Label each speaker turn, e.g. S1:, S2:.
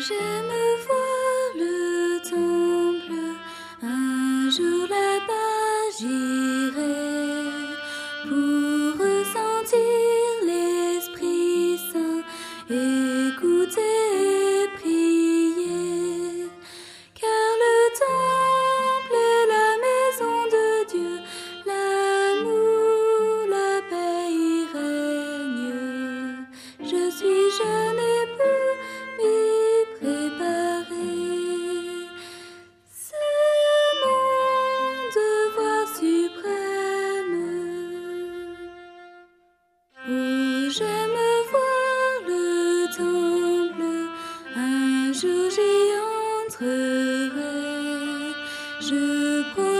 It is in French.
S1: J'aime voir le temple, un jour là-bas j'irai pour ressentir l'Esprit Saint, écouter et prier. Car le temple est la maison de Dieu, l'amour, la paix y règne. Je suis jeune et pour m'y préparer. C'est mon devoir suprême. Oh, j'aime voir le temple, un jour j'y entrerai. Je